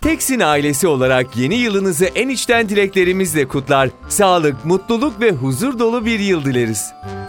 Teksin ailesi olarak yeni yılınızı en içten dileklerimizle kutlar. Sağlık, mutluluk ve huzur dolu bir yıl dileriz.